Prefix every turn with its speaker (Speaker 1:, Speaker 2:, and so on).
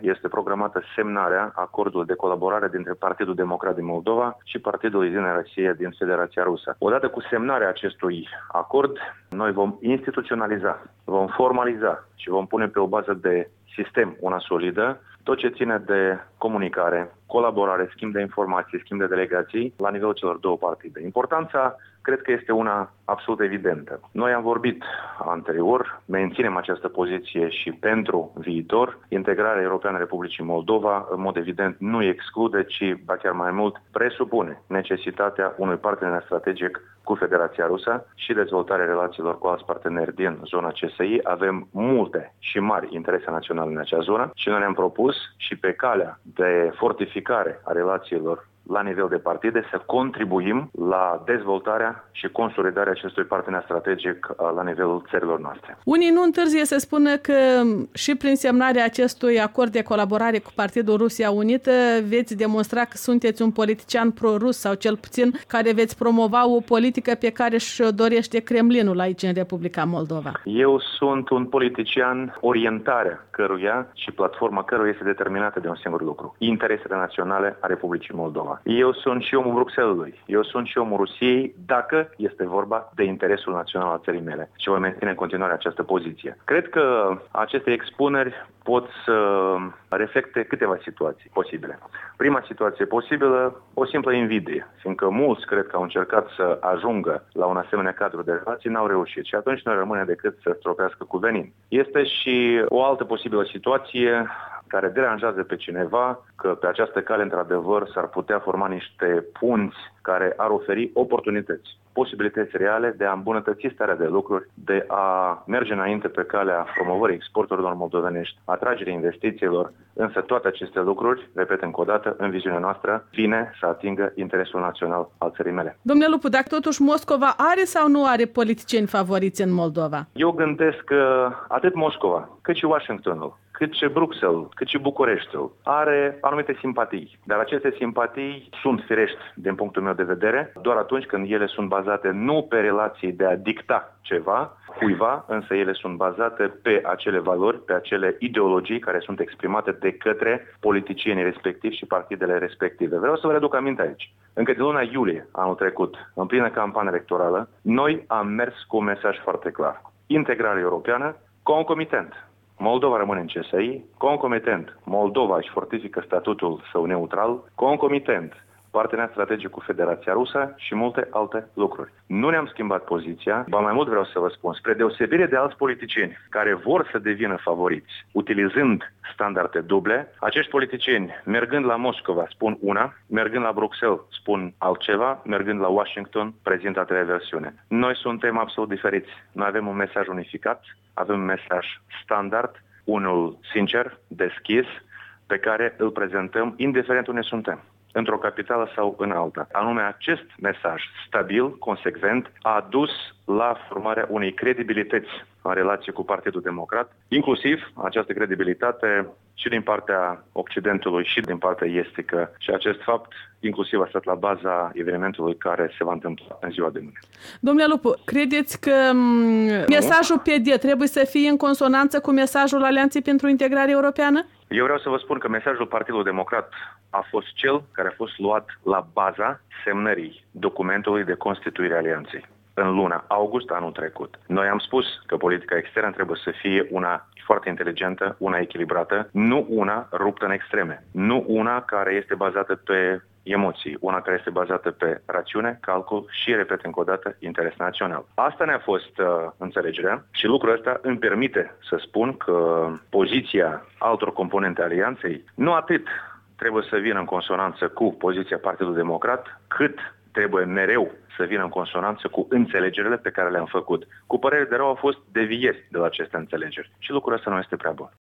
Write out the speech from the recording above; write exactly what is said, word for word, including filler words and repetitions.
Speaker 1: este programată semnarea acordului de colaborare dintre Partidul Democrat din Moldova și Partidul Единая Россия din Federația Rusă. Odată cu semnarea acestui acord, noi vom instituționaliza, vom formaliza și vom pune pe o bază de sistem una solidă tot ce ține de comunicare, colaborare, schimb de informații, schimb de delegații la nivelul celor două partide. Importanța cred că este una absolut evidentă. Noi am vorbit anterior, menținem această poziție și pentru viitor. Integrarea europeană a Republicii Moldova, în mod evident, nu exclude, ci, ba chiar mai mult, presupune necesitatea unui partener strategic cu Federația Rusă și dezvoltarea relațiilor cu alți parteneri din zona C S I. Avem multe și mari interese naționale în acea zonă și noi ne-am propus și pe calea de fortificare a relațiilor la nivel de partide să contribuim la dezvoltarea și consolidarea acestui partener strategic la nivelul țărilor noastre.
Speaker 2: Unii nu întârzie să spună că și prin semnarea acestui acord de colaborare cu Partidul Rusia Unită veți demonstra că sunteți un politician pro-rus sau cel puțin care veți promova o politică pe care și-o dorește Kremlinul aici în Republica Moldova.
Speaker 1: Eu sunt un politician, orientarea căruia și platforma căruia este determinată de un singur lucru: interesele naționale a Republicii Moldova. Eu sunt și omul Bruxellesului, eu sunt și omul Rusiei, dacă este vorba de interesul național al țării mele și voi menține în continuare această poziție. Cred că aceste expuneri pot să reflecte câteva situații posibile. Prima situație posibilă, o simplă invidie, fiindcă mulți cred că au încercat să ajungă la un asemenea cadru de relații, n-au reușit și atunci nu rămâne decât să stropească cu venin. Este și o altă posibilă situație care deranjează pe cineva, că pe această cale, într-adevăr, s-ar putea forma niște punți care ar oferi oportunități, posibilități reale de a îmbunătăți starea de lucruri, de a merge înainte pe calea promovării exporturilor moldovenești, atragerii investițiilor, însă toate aceste lucruri, repet încă o dată, în viziunea noastră, vine să atingă interesul național al țării mele.
Speaker 2: Domnule Lupu, dacă totuși Moscova are sau nu are politicieni favoriți în Moldova?
Speaker 1: Eu gândesc că atât Moscova, cât și Washingtonul, cât și Bruxelles, cât și Bucureștiul, are anumite simpatii. Dar aceste simpatii sunt firești din punctul meu de vedere, doar atunci când ele sunt bazate nu pe relații de a dicta ceva cuiva, însă ele sunt bazate pe acele valori, pe acele ideologii care sunt exprimate de către politicienii respectivi și partidele respective. Vreau să vă reduc aminte aici. Încă de luna iulie anul trecut, în plină campanie electorală, noi am mers cu un mesaj foarte clar: integrare europeană, concomitent. Moldova rămâne în C S I, concomitent, Moldova își fortifică statutul său neutral, concomitent, partener strategic cu Federația Rusă și multe alte lucruri. Nu ne-am schimbat poziția, ba mai mult vreau să vă spun, spre deosebire de alți politicieni care vor să devină favoriți, utilizând standarde duble, acești politicieni, mergând la Moscova, spun una, mergând la Bruxelles, spun altceva, mergând la Washington, prezintă a treia versiune. Noi suntem absolut diferiți. Noi avem un mesaj unificat, avem un mesaj standard, unul sincer, deschis, pe care îl prezentăm indiferent unde suntem, într-o capitală sau în alta. Anume, acest mesaj stabil, consecvent, a dus la formarea unei credibilități în relație cu Partidul Democrat, inclusiv această credibilitate și din partea Occidentului și din partea estică. Și acest fapt inclusiv a stat la baza evenimentului care se va întâmpla în ziua de mâine.
Speaker 2: Domnule Lupu, credeți că nu? mesajul P D trebuie să fie în consonanță cu mesajul Alianței pentru Integrare Europeană?
Speaker 1: Eu vreau să vă spun că mesajul Partidului Democrat a fost cel care a fost luat la baza semnării documentului de constituire a Alianței în luna august anul trecut. Noi am spus că politica externă trebuie să fie una foarte inteligentă, una echilibrată, nu una ruptă în extreme, nu una care este bazată pe emoții, una care este bazată pe rațiune, calcul și, repet încă o dată, interes național. Asta ne-a fost uh, înțelegerea și lucrul ăsta îmi permite să spun că poziția altor componente alianței nu atât trebuie să vină în consonanță cu poziția Partidului Democrat, cât trebuie mereu să vină în consonanță cu înțelegerile pe care le-am făcut. Cu părere de rău au fost devieri de la aceste înțelegeri și lucrul ăsta nu este prea bun.